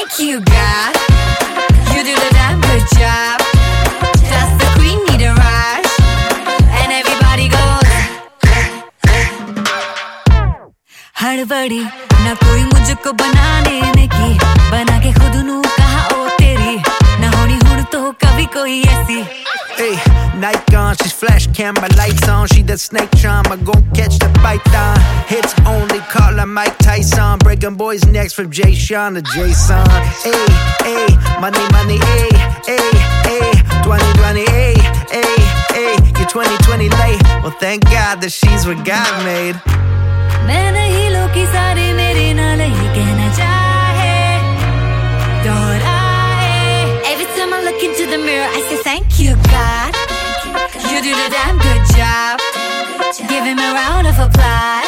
thank you, God. You do the damn good job. That's the queen, need a rush. And everybody goes हड़बड़ी ना कोई मुझको बनाने की बना के खुद नू कहा ओ तेरी ना होनी हुण तो कभी कोई ऐसी Hey, Nike on, she's flash camera lights on. She the snake charm, I gon' catch the python. Hits only, call her Mike Tyson. Breaking boys' necks from Jay Sean to Jason. Hey, hey, money, money, hey, hey, hey. 2020, hey, hey, hey. You're 2020 late. Well, thank God that she's what God made. मैं नहीं लोकी सारे मेरे नाल ही कहना चाहे दोहराए. Every time I look into the mirror, I say thank you, God. You do the damn good job. Give him a round of applause.